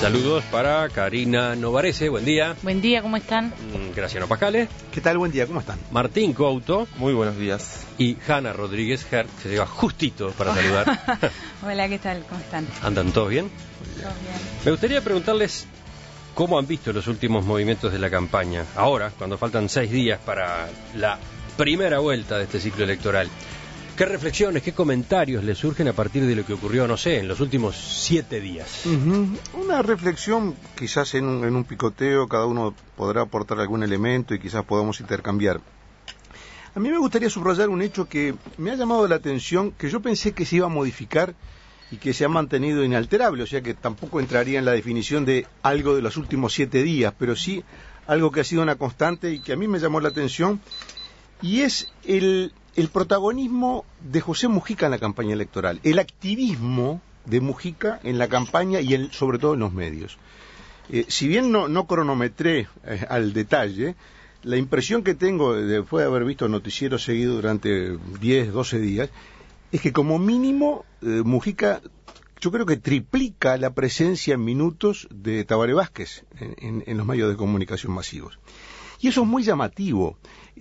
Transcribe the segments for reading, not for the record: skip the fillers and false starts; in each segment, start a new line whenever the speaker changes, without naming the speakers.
Saludos para Karina Novarese, buen día.
Buen día, ¿cómo están?
Graciano Pascale.
¿Qué tal? Buen día, ¿cómo están?
Martín Couto.
Muy buenos días.
Y Hanna Rodríguez Herc, se lleva justito para saludar.
Hola, ¿qué tal? ¿Cómo están?
¿Andan todos bien?
Todos bien.
Me gustaría preguntarles cómo han visto los últimos movimientos de la campaña. Ahora, cuando faltan 6 días para la primera vuelta de este ciclo electoral. ¿Qué reflexiones, qué comentarios les surgen a partir de lo que ocurrió, no sé, en los últimos 7 días?
Una reflexión, quizás en un picoteo, cada uno podrá aportar algún elemento y quizás podamos intercambiar. A mí me gustaría subrayar un hecho que me ha llamado la atención, que yo pensé que se iba a modificar y que se ha mantenido inalterable, o sea que tampoco entraría en la definición de algo de los últimos 7 días, pero sí algo que ha sido una constante y que a mí me llamó la atención, y es el protagonismo de José Mujica en la campaña electoral, el activismo de Mujica en la campaña y sobre todo en los medios. Si bien no cronometré al detalle, la impresión que tengo después de haber visto el noticiero seguido durante 10, 12 días, es que como mínimo Mujica, yo creo que triplica la presencia en minutos de Tabaré Vázquez en los medios de comunicación masivos. Y eso es muy llamativo.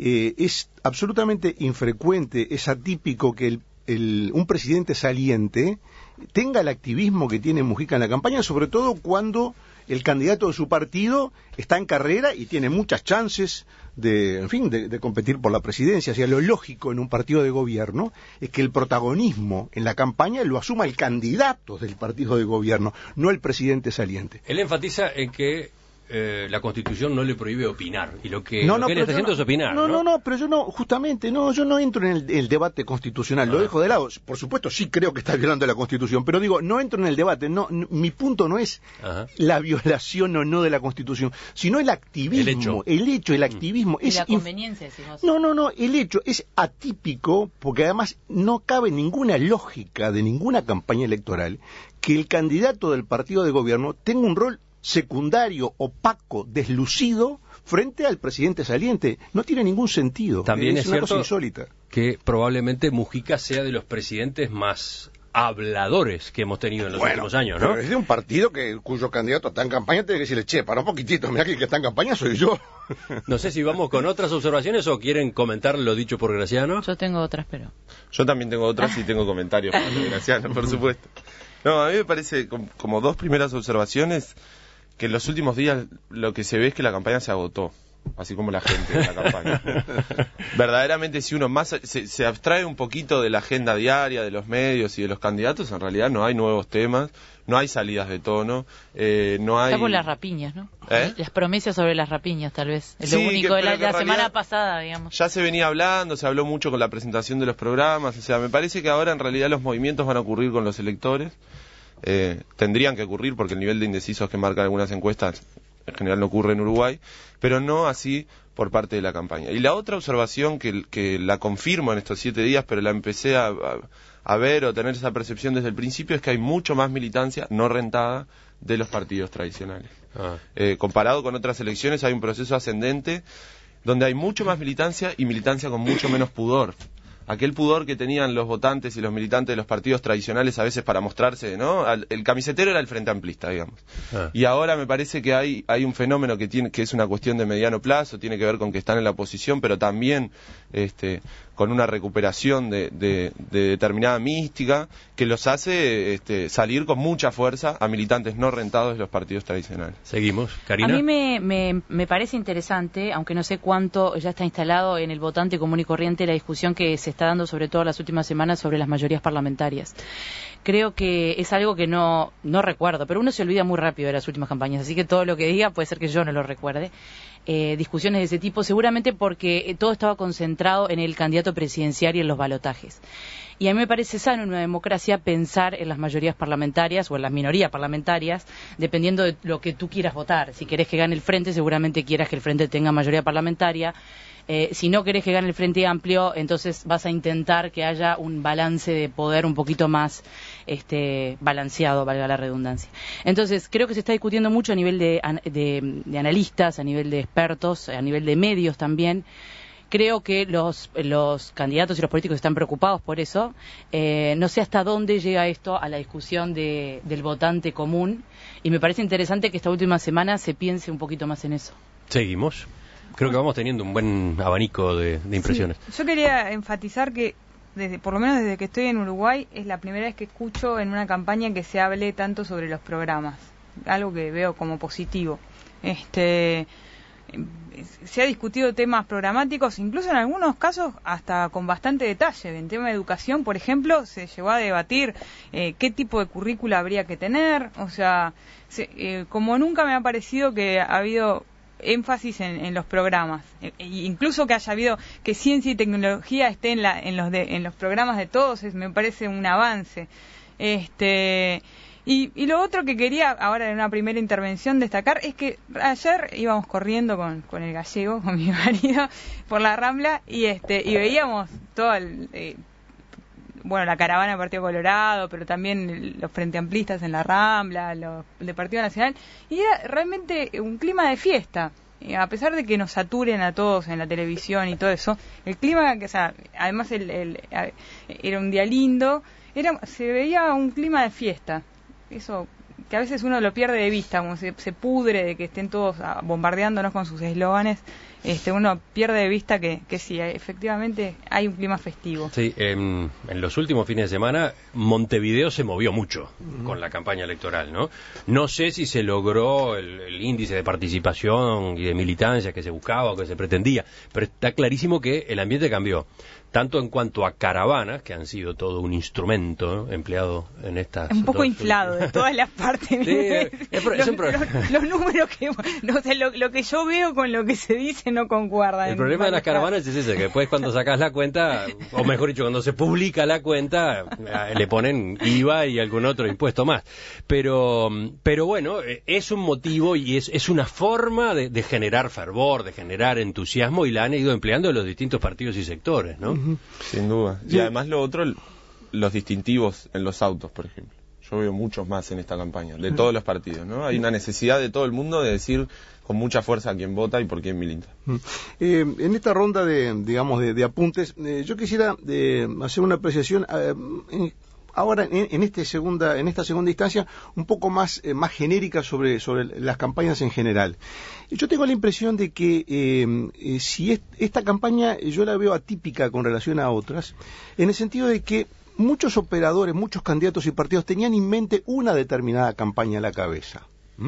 Es absolutamente infrecuente, es atípico que un presidente saliente tenga el activismo que tiene Mujica en la campaña, sobre todo cuando el candidato de su partido está en carrera y tiene muchas chances de competir por la presidencia. O sea, lo lógico en un partido de gobierno es que el protagonismo en la campaña lo asuma el candidato del partido de gobierno, no el presidente saliente.
Él enfatiza en que la Constitución no le prohíbe opinar, y lo que él está haciendo es opinar.
Pero yo no entro en el debate constitucional, lo dejo de lado. Por supuesto, sí creo que está violando la Constitución, pero digo, no entro en el debate. Mi punto no es la violación o no de la Constitución, sino el activismo, el activismo.
Y la conveniencia, decimos.
El hecho es atípico, porque además no cabe ninguna lógica de ninguna campaña electoral que el candidato del partido de gobierno tenga un rol secundario, opaco, deslucido frente al presidente saliente. No tiene ningún sentido.
También es
una
cierto
cosa insólita
que probablemente Mujica sea de los presidentes más habladores que hemos tenido en los últimos años, ¿no?
Pero es de un partido cuyo candidato está en campaña, tiene que decirle, che, para un poquitito, mira que el que está en campaña soy yo.
No sé si vamos con otras observaciones o quieren comentar lo dicho por Graciano.
Yo tengo otras, pero...
Yo también tengo otras y tengo comentarios para Graciano, por supuesto. No, a mí me parece como dos primeras observaciones que en los últimos días lo que se ve es que la campaña se agotó, así como la gente de la campaña. Verdaderamente, si uno más se abstrae un poquito de la agenda diaria, de los medios y de los candidatos, en realidad no hay nuevos temas, no hay salidas de tono, no hay...
Está por las rapiñas, ¿no? Las promesas sobre las rapiñas, tal vez. Es
sí,
lo único de la semana
realidad,
pasada, digamos.
Ya se venía hablando, se habló mucho con la presentación de los programas, o sea, me parece que ahora en realidad los movimientos van a ocurrir con los electores. Tendrían que ocurrir porque el nivel de indecisos que marcan algunas encuestas en general no ocurre en Uruguay, pero no así por parte de la campaña. Y la otra observación que la confirmo en estos 7 días, pero la empecé a ver o tener esa percepción desde el principio, es que hay mucho más militancia no rentada de los partidos tradicionales. Comparado con otras elecciones hay un proceso ascendente donde hay mucho más militancia y militancia con mucho menos pudor. Aquel pudor que tenían los votantes y los militantes de los partidos tradicionales a veces para mostrarse, ¿no? El camisetero era el Frente Amplista, digamos. Y ahora me parece que hay un fenómeno que es una cuestión de mediano plazo, tiene que ver con que están en la oposición, pero también con una recuperación de determinada mística que los hace salir con mucha fuerza a militantes no rentados de los partidos tradicionales.
Seguimos, Karina.
A mí me parece interesante, aunque no sé cuánto ya está instalado en el votante común y corriente, la discusión que se está dando sobre todo las últimas semanas sobre las mayorías parlamentarias. Creo que es algo que no recuerdo, pero uno se olvida muy rápido de las últimas campañas, así que todo lo que diga puede ser que yo no lo recuerde. Discusiones de ese tipo, seguramente porque todo estaba concentrado en el candidato presidencial y en los balotajes. Y a mí me parece sano en una democracia pensar en las mayorías parlamentarias o en las minorías parlamentarias, dependiendo de lo que tú quieras votar. Si querés que gane el Frente, seguramente quieras que el Frente tenga mayoría parlamentaria. Si no querés que gane el Frente Amplio, entonces vas a intentar que haya un balance de poder un poquito más balanceado, valga la redundancia. Entonces, creo que se está discutiendo mucho a nivel de analistas, a nivel de expertos, a nivel de medios también, Creo que los candidatos y los políticos están preocupados por eso. No sé hasta dónde llega esto a la discusión del votante común, y me parece interesante que esta última semana se piense un poquito más en eso.
Seguimos. Creo que vamos teniendo un buen abanico de impresiones.
Sí, yo quería enfatizar que por lo menos desde que estoy en Uruguay, es la primera vez que escucho en una campaña que se hable tanto sobre los programas, algo que veo como positivo. Se ha discutido temas programáticos, incluso en algunos casos hasta con bastante detalle. En tema de educación, por ejemplo, se llegó a debatir qué tipo de currícula habría que tener. O sea, como nunca me ha parecido que ha habido énfasis en los programas, incluso que haya habido que ciencia y tecnología esté en los programas de todos, me parece un avance. Y lo otro que quería ahora en una primera intervención destacar es que ayer íbamos corriendo con el gallego, con mi marido, por la Rambla y veíamos todo la caravana del Partido Colorado, pero también los Frente Amplistas en la Rambla, los del Partido Nacional, y era realmente un clima de fiesta. A pesar de que nos saturen a todos en la televisión y todo eso, el clima, además era un día lindo, se veía un clima de fiesta. Eso que a veces uno lo pierde de vista, como se pudre de que estén todos bombardeándonos con sus eslóganes, uno pierde de vista que sí, efectivamente hay un clima festivo.
Sí, en los últimos fines de semana Montevideo se movió mucho con la campaña electoral, ¿no? No sé si se logró el índice de participación y de militancia que se buscaba o que se pretendía, pero está clarísimo que el ambiente cambió, tanto en cuanto a caravanas, que han sido todo un instrumento, ¿no?, empleado en estas...
Un poco inflado de todas las partes.
Sí,
los números que... No sé, lo que yo veo con lo que se dice no concuerdan.
El problema de las caravanas es ese, que después cuando sacas la cuenta, o mejor dicho, cuando se publica la cuenta, le ponen IVA y algún otro impuesto más. Pero bueno, es un motivo y es una forma de generar fervor, de generar entusiasmo, y la han ido empleando los distintos partidos y sectores, ¿no?
Sin duda. Y además lo otro, los distintivos en los autos, por ejemplo. Yo veo muchos más en esta campaña, de todos los partidos, ¿no? Hay una necesidad de todo el mundo de decir con mucha fuerza a quién vota y por quién milita.
En esta ronda de apuntes, yo quisiera hacer una apreciación ahora en esta segunda instancia un poco más genérica sobre las campañas en general. Yo tengo la impresión de que si esta campaña yo la veo atípica con relación a otras, en el sentido de que muchos operadores, muchos candidatos y partidos tenían en mente una determinada campaña a la cabeza.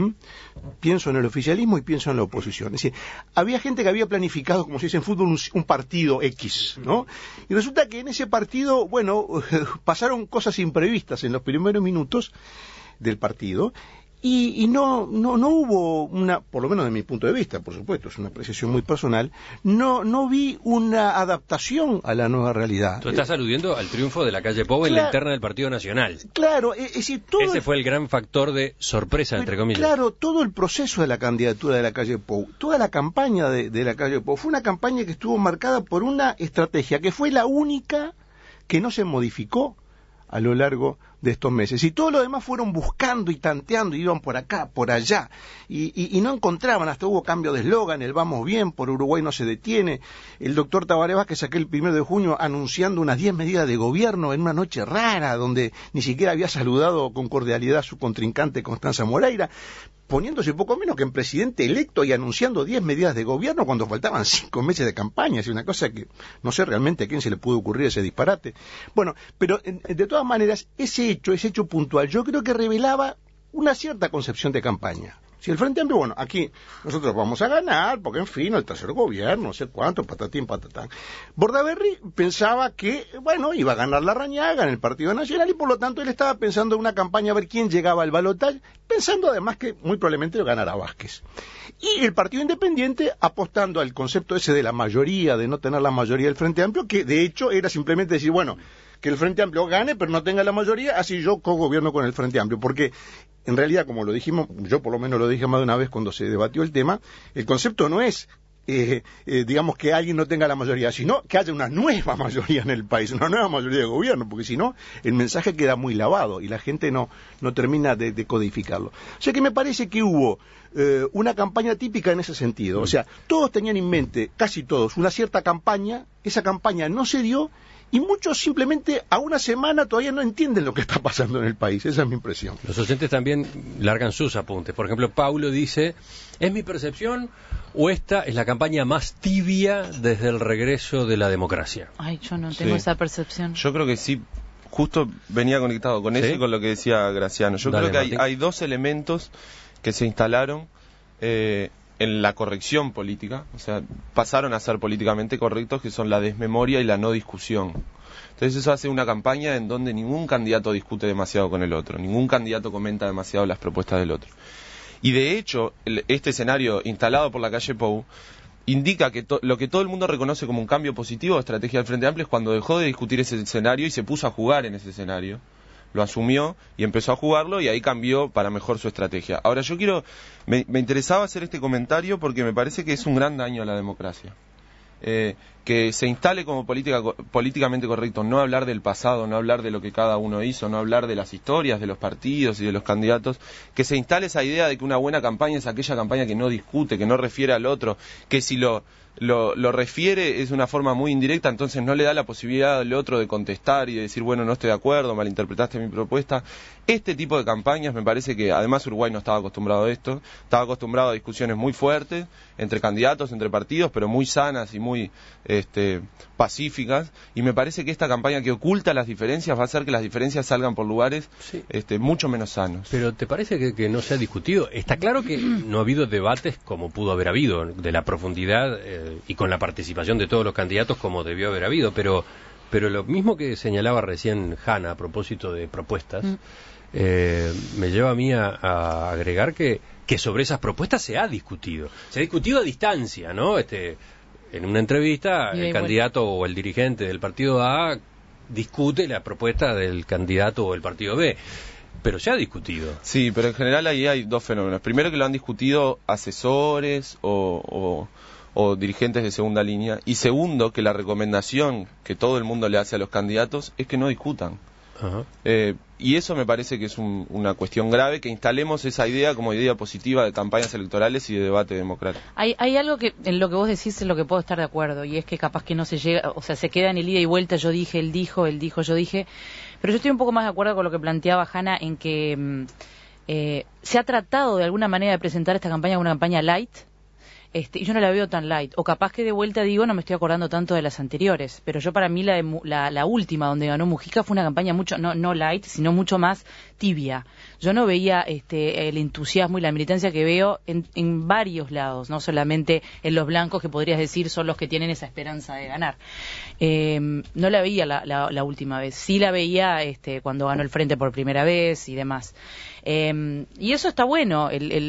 Pienso en el oficialismo y pienso en la oposición. Es decir, había gente que había planificado, como se dice en fútbol, un partido X, ¿no? Y resulta que en ese partido, pasaron cosas imprevistas en los primeros minutos del partido, y no hubo por lo menos de mi punto de vista, por supuesto, es una apreciación muy personal, no vi una adaptación a la nueva realidad.
Tú estás aludiendo al triunfo de la calle Pou en la interna del Partido Nacional.
Claro, es decir,
ese fue el gran factor de sorpresa, entre comillas.
Claro, todo el proceso de la candidatura de la calle Pou, toda la campaña de la calle Pou, fue una campaña que estuvo marcada por una estrategia que fue la única que no se modificó a lo largo de estos meses. Y todo lo demás fueron buscando y tanteando, iban por acá, por allá, y no encontraban, hasta hubo cambio de eslogan, el vamos bien, por Uruguay no se detiene. El doctor Tabaré Vázquez aquel 1 de junio anunciando unas 10 medidas de gobierno en una noche rara, donde ni siquiera había saludado con cordialidad a su contrincante Constanza Moreira, poniéndose poco menos que en presidente electo y anunciando 10 medidas de gobierno cuando faltaban 5 meses de campaña. Es una cosa que no sé realmente a quién se le pudo ocurrir ese disparate. Bueno, pero de todas maneras, ese hecho puntual, yo creo que revelaba una cierta concepción de campaña. Si el Frente Amplio, aquí nosotros vamos a ganar, porque en fin, el tercer gobierno, no sé cuánto, patatín, patatán. Bordaberry pensaba que, iba a ganar la Rañaga en el Partido Nacional, y por lo tanto él estaba pensando en una campaña a ver quién llegaba al balotaje, pensando además que muy probablemente lo ganara Vázquez. Y el Partido Independiente apostando al concepto ese de la mayoría, de no tener la mayoría del Frente Amplio, que de hecho era simplemente decir, que el Frente Amplio gane, pero no tenga la mayoría, así yo cogobierno con el Frente Amplio, porque en realidad, como lo dijimos, yo por lo menos lo dije más de una vez cuando se debatió el tema, el concepto no es digamos, que alguien no tenga la mayoría, sino que haya una nueva mayoría en el país, una nueva mayoría de gobierno, porque si no, el mensaje queda muy lavado y la gente no termina de codificarlo. O sea que me parece que hubo una campaña típica en ese sentido. O sea, todos tenían en mente, casi todos, una cierta campaña, esa campaña no se dio, y muchos simplemente a una semana todavía no entienden lo que está pasando en el país. Esa es mi impresión.
Los oyentes también largan sus apuntes. Por ejemplo, Paulo dice, ¿es mi percepción o esta es la campaña más tibia desde el regreso de la democracia?
Ay, yo no tengo esa percepción.
Yo creo que sí, justo venía conectado con eso y con lo que decía Graciano. Yo creo que hay dos elementos que se instalaron en la corrección política, o sea, pasaron a ser políticamente correctos, que son la desmemoria y la no discusión. Entonces eso hace una campaña en donde ningún candidato discute demasiado con el otro, ningún candidato comenta demasiado las propuestas del otro. Y de hecho, este escenario instalado por la calle Pou indica que lo que todo el mundo reconoce como un cambio positivo de estrategia del Frente Amplio es cuando dejó de discutir ese escenario y se puso a jugar en ese escenario. Lo asumió y empezó a jugarlo y ahí cambió para mejor su estrategia. Ahora me interesaba hacer este comentario porque me parece que es un gran daño a la democracia. Que se instale como políticamente correcto, no hablar del pasado, no hablar de lo que cada uno hizo, no hablar de las historias de los partidos y de los candidatos, que se instale esa idea de que una buena campaña es aquella campaña que no discute, que no refiere al otro, que si lo refiere es una forma muy indirecta, entonces no le da la posibilidad al otro de contestar y de decir, bueno, no estoy de acuerdo, malinterpretaste mi propuesta. Este tipo de campañas me parece que, además, Uruguay no estaba acostumbrado a esto, estaba acostumbrado a discusiones muy fuertes entre candidatos, entre partidos, pero muy sanas y muy pacíficas, y me parece que esta campaña que oculta las diferencias va a hacer que las diferencias salgan por lugares mucho menos sanos.
Pero ¿te parece que no se ha discutido? Está claro que no ha habido debates como pudo haber habido, de la profundidad y con la participación de todos los candidatos como debió haber habido, pero lo mismo que señalaba recién Hanna a propósito de propuestas, me lleva a mí a agregar que sobre esas propuestas se ha discutido a distancia, ¿no? En una entrevista, el candidato o el dirigente del partido A discute la propuesta del candidato o el partido B, pero se ha discutido.
Sí, pero en general ahí hay dos fenómenos. Primero, que lo han discutido asesores o dirigentes de segunda línea, y segundo, que la recomendación que todo el mundo le hace a los candidatos es que no discutan. Ajá. Y eso me parece que es una cuestión grave, que instalemos esa idea como idea positiva de campañas electorales y de debate democrático.
Hay algo que en lo que vos decís es lo que puedo estar de acuerdo, y es que capaz que no se llega, o sea, se queda en el ida y vuelta, yo dije, él dijo, yo dije, pero yo estoy un poco más de acuerdo con lo que planteaba Hanna en que se ha tratado de alguna manera de presentar esta campaña como una campaña light, y yo no la veo tan light, o capaz que de vuelta digo, no me estoy acordando tanto de las anteriores, pero yo para mí la última donde ganó Mujica fue una campaña mucho, no light, sino mucho más tibia. Yo no veía el entusiasmo y la militancia que veo en varios lados, no solamente en los blancos, que podrías decir son los que tienen esa esperanza de ganar. No la veía la última vez, sí la veía cuando ganó el Frente por primera vez y demás. Y eso está bueno,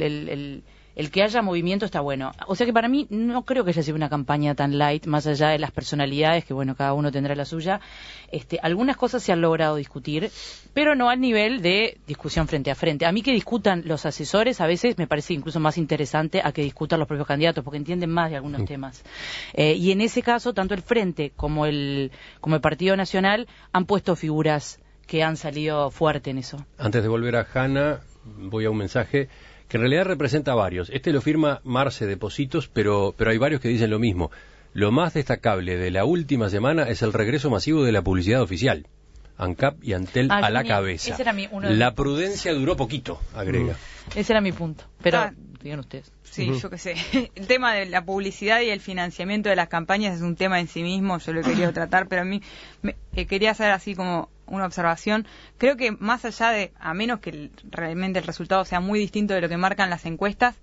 el que haya movimiento está bueno. O sea que para mí no creo que haya sido una campaña tan light, más allá de las personalidades, que bueno, cada uno tendrá la suya. Algunas cosas se han logrado discutir, pero no al nivel de discusión frente a frente. A mí que discutan los asesores a veces me parece incluso más interesante a que discutan los propios candidatos, porque entienden más de algunos temas. Y en ese caso, tanto el Frente como el Partido Nacional han puesto figuras que han salido fuerte en eso.
Antes de volver a Hanna, voy a un mensaje que en realidad representa a varios. Lo firma Marce de Positos, pero hay varios que dicen lo mismo. Lo más destacable de la última semana es el regreso masivo de la publicidad oficial. ANCAP y Antel a la cabeza.
Ese era
la prudencia duró poquito, agrega.
Ese era mi punto, pero digan ustedes.
Sí, yo qué sé. El tema de la publicidad y el financiamiento de las campañas es un tema en sí mismo, yo lo he querido tratar, pero a mí quería hacer así como una observación. Creo que más allá de, a menos que realmente el resultado sea muy distinto de lo que marcan las encuestas,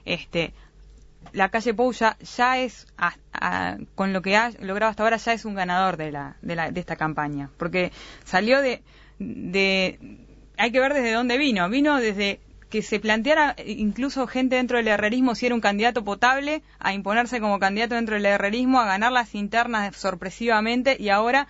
la calle Pou ya es, con lo que ha logrado hasta ahora, ya es un ganador de esta campaña, porque salió hay que ver desde dónde vino. Vino desde que se planteara incluso gente dentro del herrerismo si era un candidato potable, a imponerse como candidato dentro del herrerismo, a ganar las internas sorpresivamente, y ahora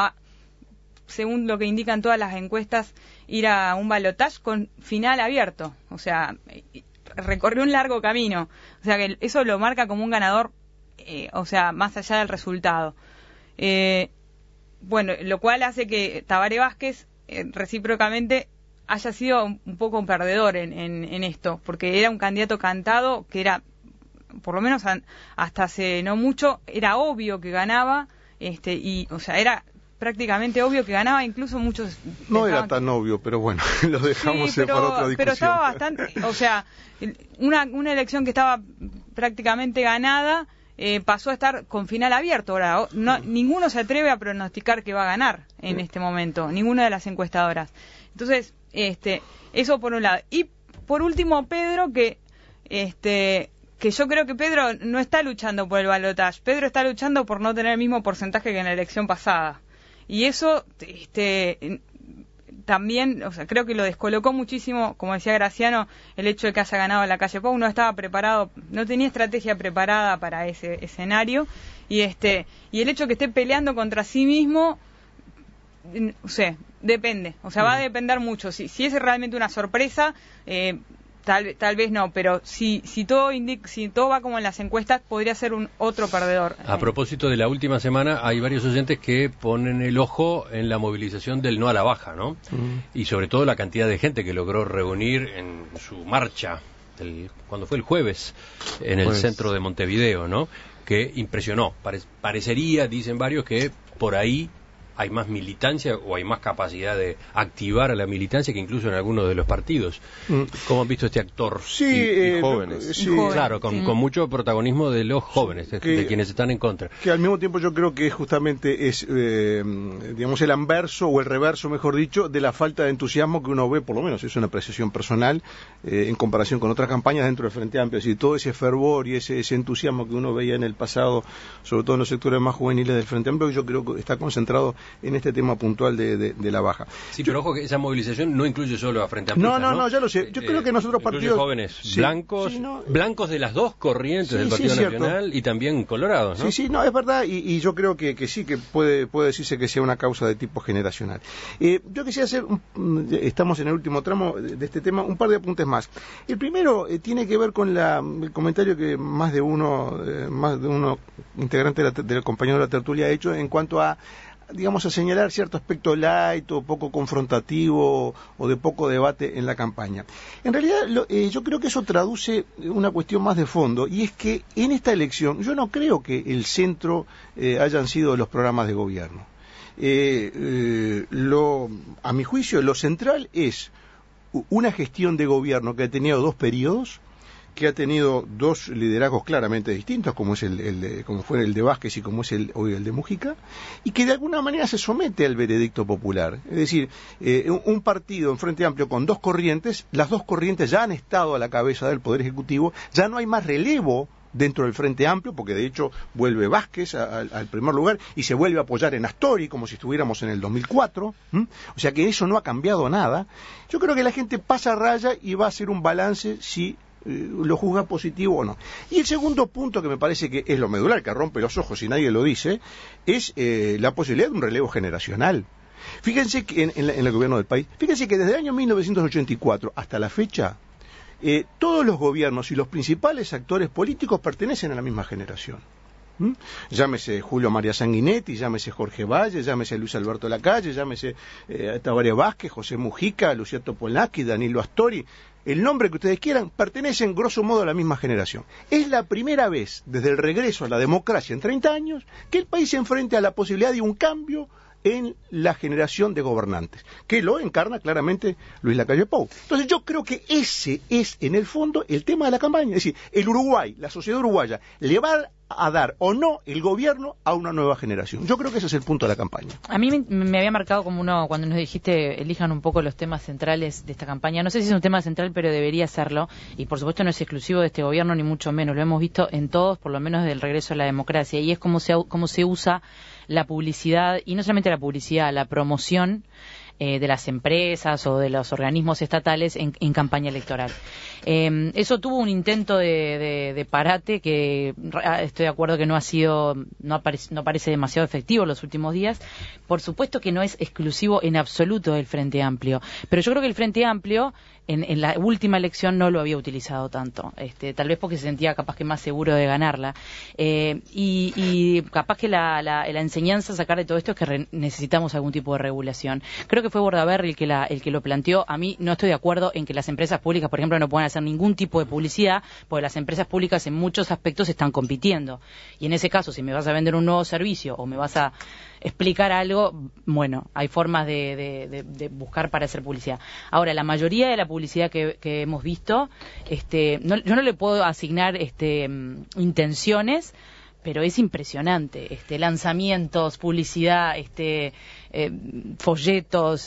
según lo que indican todas las encuestas, ir a un balotaje con final abierto. O sea, recorrió un largo camino. O sea, que eso lo marca como un ganador o sea, más allá del resultado. Bueno, lo cual hace que Tabaré Vázquez recíprocamente haya sido un poco un perdedor en esto, porque era un candidato cantado que era, por lo menos hasta hace no mucho, era obvio que ganaba, y, o sea, era prácticamente obvio que ganaba, incluso muchos...
No era tan obvio, pero bueno, lo dejamos para otra discusión.
Pero estaba bastante, o sea, una elección que estaba prácticamente ganada, pasó a estar con final abierto. Ahora, ninguno se atreve a pronosticar que va a ganar en este momento, ninguna de las encuestadoras. Entonces, eso por un lado. Y por último, Pedro, que yo creo que Pedro no está luchando por el balotaje. Pedro está luchando por no tener el mismo porcentaje que en la elección pasada. Y eso, también, o sea, creo que lo descolocó muchísimo, como decía Graciano, el hecho de que haya ganado en la calle Pou. No estaba preparado, no tenía estrategia preparada para ese escenario. Y el hecho de que esté peleando contra sí mismo, o sea, depende. O sea, va a depender mucho. Si es realmente una sorpresa, tal vez no, pero si todo va como en las encuestas, podría ser otro perdedor.
A propósito de la última semana, hay varios oyentes que ponen el ojo en la movilización del no a la baja, ¿no? Y sobre todo la cantidad de gente que logró reunir en su marcha, cuando fue el jueves, en el centro de Montevideo, ¿no? Que impresionó. Parecería, dicen varios, que por ahí hay más militancia o hay más capacidad de activar a la militancia que incluso en algunos de los partidos. ¿Cómo han visto este actor?
Sí,
y jóvenes.
Sí,
claro, con mucho protagonismo de los jóvenes, de quienes están en contra.
Que al mismo tiempo yo creo que justamente es, digamos, el anverso o el reverso, mejor dicho, de la falta de entusiasmo que uno ve, por lo menos es una apreciación personal, en comparación con otras campañas dentro del Frente Amplio. Es decir, todo ese fervor y ese entusiasmo que uno veía en el pasado, sobre todo en los sectores más juveniles del Frente Amplio, yo creo que está concentrado en este tema puntual de la baja.
Sí, pero ojo que esa movilización no incluye solo a Frente Amplio.
No, ya lo sé. Yo creo que nosotros partidos...
jóvenes blancos de las dos corrientes del Partido Nacional y también colorados, ¿no?
Sí, es verdad, y yo creo que sí, que puede decirse que sea una causa de tipo generacional. Yo quisiera hacer, estamos en el último tramo de este tema, un par de apuntes más. El primero tiene que ver con el comentario que más de uno integrante del compañero de la tertulia ha hecho en cuanto a, digamos, a señalar cierto aspecto light o poco confrontativo o de poco debate en la campaña. En realidad, yo creo que eso traduce una cuestión más de fondo, y es que en esta elección yo no creo que el centro hayan sido los programas de gobierno. A mi juicio, lo central es una gestión de gobierno que ha tenido 2 periodos, que ha tenido 2 liderazgos claramente distintos, como es como fue el de Vázquez y como es hoy el de Mujica, y que de alguna manera se somete al veredicto popular. Es decir, un partido en Frente Amplio con 2 corrientes, las 2 corrientes ya han estado a la cabeza del Poder Ejecutivo, ya no hay más relevo dentro del Frente Amplio, porque de hecho vuelve Vázquez al primer lugar y se vuelve a apoyar en Astori, como si estuviéramos en el 2004, o sea que eso no ha cambiado nada. Yo creo que la gente pasa raya y va a hacer un balance si lo juzga positivo o no. Y el segundo punto, que me parece que es lo medular, que rompe los ojos y nadie lo dice, es la posibilidad de un relevo generacional. Fíjense que en el gobierno del país, fíjense que desde el año 1984 hasta la fecha, todos los gobiernos y los principales actores políticos pertenecen a la misma generación. Llámese Julio María Sanguinetti, llámese Jorge Valle, llámese Luis Alberto Lacalle, llámese Tabaré Vázquez, José Mujica, Luciano Topolaki, Danilo Astori, el nombre que ustedes quieran, pertenecen grosso modo a la misma generación. Es la primera vez desde el regreso a la democracia en 30 años que el país se enfrenta a la posibilidad de un cambio en la generación de gobernantes, que lo encarna claramente Luis Lacalle Pou. Entonces yo creo que ese es en el fondo el tema de la campaña, es decir, el Uruguay, la sociedad uruguaya, le va a dar o no el gobierno a una nueva generación. Yo creo que ese es el punto de la campaña.
A mí me había marcado como cuando nos dijiste elijan un poco los temas centrales de esta campaña. No sé si es un tema central, pero debería serlo, y por supuesto no es exclusivo de este gobierno ni mucho menos, lo hemos visto en todos, por lo menos desde el regreso a la democracia, y es cómo se usa la publicidad, y no solamente la publicidad, la promoción de las empresas o de los organismos estatales en campaña electoral. Eso tuvo un intento de parate que estoy de acuerdo que no parece demasiado efectivo en los últimos días. Por supuesto que no es exclusivo en absoluto del Frente Amplio, pero yo creo que el Frente Amplio en la última elección no lo había utilizado tanto, tal vez porque se sentía capaz que más seguro de ganarla, y capaz que la enseñanza a sacar de todo esto es que necesitamos algún tipo de regulación. Creo que fue Bordaberry el que lo planteó. A mí no estoy de acuerdo en que las empresas públicas, por ejemplo, no puedan hacer ningún tipo de publicidad, porque las empresas públicas en muchos aspectos están compitiendo, y en ese caso, si me vas a vender un nuevo servicio o me vas a explicar algo, bueno, hay formas de buscar para hacer publicidad. Ahora, la mayoría de la publicidad que hemos visto, yo no le puedo asignar intenciones, pero es impresionante, lanzamientos, publicidad, folletos,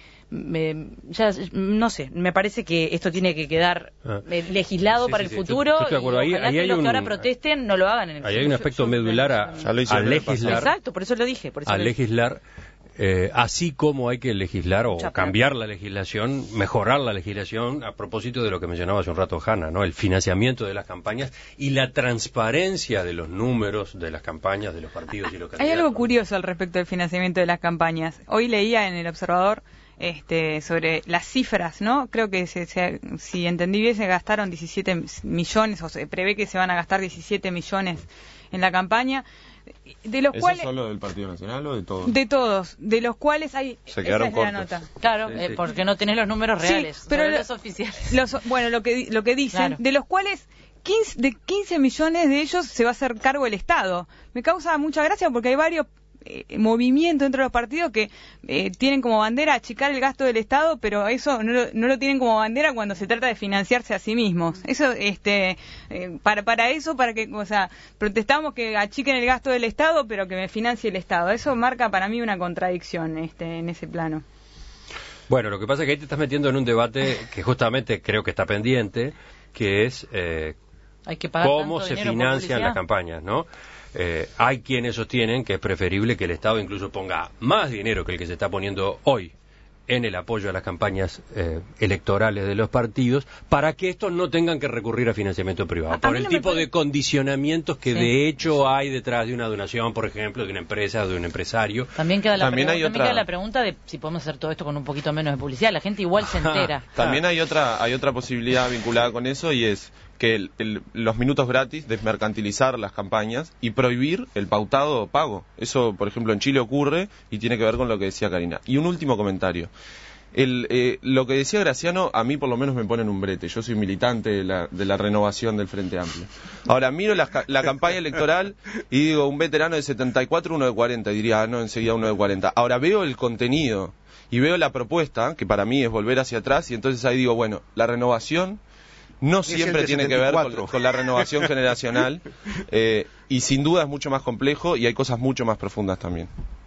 ya no sé, me parece que esto tiene que quedar legislado para el futuro.
Estoy de acuerdo.
Ojalá que los que ahora protesten no lo hagan en el futuro.
Ahí hay un aspecto medular a legislar.
Exacto, por eso lo dije.
Legislar, así como hay que legislar o cambiar la legislación, mejorar la legislación, a propósito de lo que mencionaba hace un rato Hanna, ¿no? El financiamiento de las campañas y la transparencia de los números de las campañas, de los partidos y los candidatos.
Hay algo curioso al respecto del financiamiento de las campañas. Hoy leía en El Observador sobre las cifras, ¿no? Creo que si entendí bien se gastaron 17 millones, o se prevé que se van a gastar 17 millones en la campaña, de los cuales...
¿Eso solo del Partido Nacional o de todos?
De todos, de los cuales hay...
Se quedaron
esa es
cortos.
la nota.
Claro, sí. Porque no tenés los números reales,
sí, pero
los oficiales.
Lo que dicen,
claro.
De los cuales 15 millones de ellos se va a hacer cargo el Estado. Me causa mucha gracia porque hay varios movimientos dentro de los partidos que tienen como bandera achicar el gasto del Estado, pero eso no lo tienen como bandera cuando se trata de financiarse a sí mismos. Eso, para que, o sea, protestamos que achiquen el gasto del Estado, pero que me financie el Estado. Eso marca para mí una contradicción en ese plano.
Bueno, lo que pasa es que ahí te estás metiendo en un debate que justamente creo que está pendiente, que es
hay que pagar
cómo se financian las campañas, ¿no? Hay quienes sostienen que es preferible que el Estado incluso ponga más dinero que el que se está poniendo hoy en el apoyo a las campañas electorales de los partidos, para que estos no tengan que recurrir a financiamiento privado, por el tipo de condicionamientos que de hecho hay detrás de una donación, por ejemplo, de una empresa o de un empresario.
También queda la pregunta de si podemos hacer todo esto con un poquito menos de publicidad. La gente igual se entera.
También hay otra posibilidad vinculada con eso, y es que los minutos gratis, desmercantilizar las campañas y prohibir el pautado pago. Eso, por ejemplo, en Chile ocurre y tiene que ver con lo que decía Karina. Y un último comentario. Lo que decía Graciano, a mí por lo menos me pone en un brete. Yo soy militante de la renovación del Frente Amplio. Ahora, miro la campaña electoral y digo, un veterano de 74, uno de 40. Y diría, no, enseguida uno de 40. Ahora veo el contenido y veo la propuesta, que para mí es volver hacia atrás, y entonces ahí digo, bueno, la renovación no siempre tiene que ver con la renovación generacional, y sin duda es mucho más complejo y hay cosas mucho más profundas también.